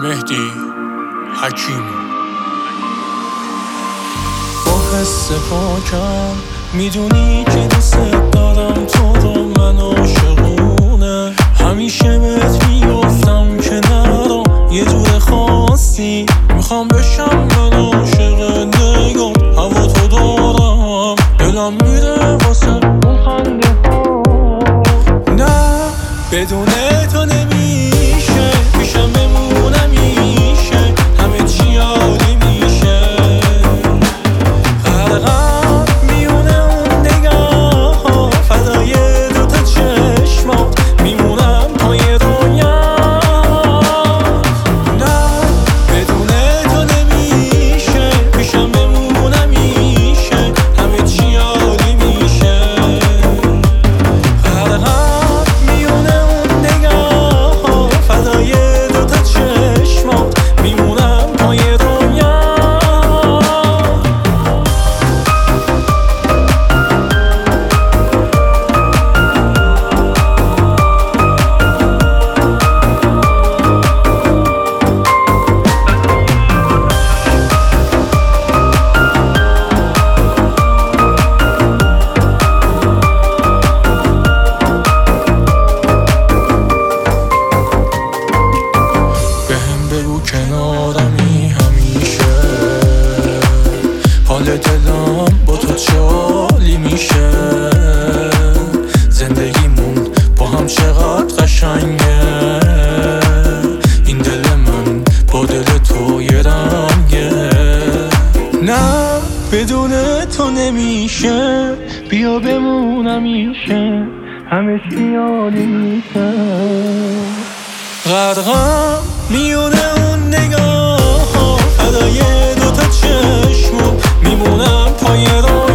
مهدی حکیمی. با حس پاکم میدونی که دوست دارم تو رو، من عاشقونه همیشه بهت میگفتم که نرو، یه جور خاصی میخوام بشم من عاشق نگات، هوا تو دارم دلم میره واسه اون خنده ها. نه بدون تو نمیشه، پیشم بمونم میشه، همه چی عالی میشه. غرقم میونه اون نگاه ها، فدای دوتا چشمات میمونم پای دنیا. نه بدون تو نمیشه، پیشم بمونم میشه، همه چی عالی میشه. غرقم میونه اون نگاه ها، فدای دوتا چشمات میمونم پای دنیا. بهم بگو کنارمی همیشه، حال دلم با تو چالی میشه. زندگیمون با هم چقدر قشنگه، این دل من با دل تو یه رنگه. نه بدون تو نمیشه، بیا بمونم میشه، همه چی عالی میشه. غرقم میونه اون نگاه ها، فدای دوتا چشم میمونم پای